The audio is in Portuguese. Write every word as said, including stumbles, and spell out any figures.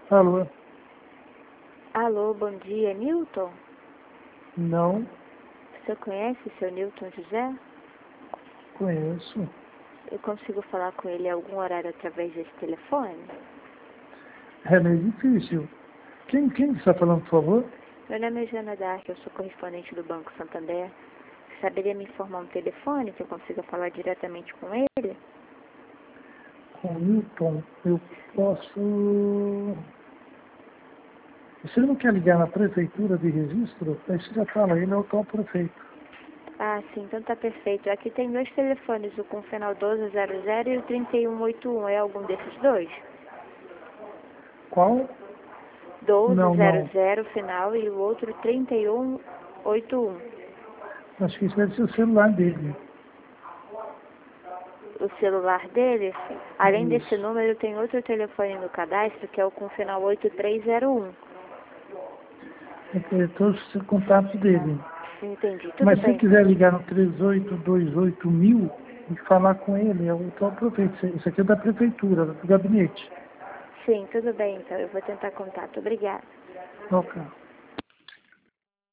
Alô? Alô, bom dia, Newton? Não, Você conhece o seu Newton José? conheço. Eu consigo falar com ele em algum horário através desse telefone? É meio difícil. Quem, quem está falando, por favor? Meu nome é Joana Dark, eu sou correspondente do Banco Santander. Você saberia me informar um telefone que eu consiga falar diretamente com ele? Com o Milton, eu posso... Você não quer ligar na prefeitura de registro? Aí você já fala, ele é o tal prefeito. Ah, sim, então tá perfeito. Aqui tem dois telefones, o com o final doze zero zero e o trinta e um oitenta e um. É algum desses dois? Qual? doze Não, zero não. zero final e o outro trinta e um oitenta e um. Acho que isso deve ser o celular dele. O celular dele, além desse Isso. número, tem outro telefone no cadastro, que é o com final oito três zero um. Eu estou o contato dele. Entendi, tudo Mas se você bem. quiser ligar no três oito dois oito mil e falar com ele, é o tal prefeito. Isso aqui é da prefeitura, do gabinete. Sim, tudo bem, então eu vou tentar contato. Obrigada. Ok.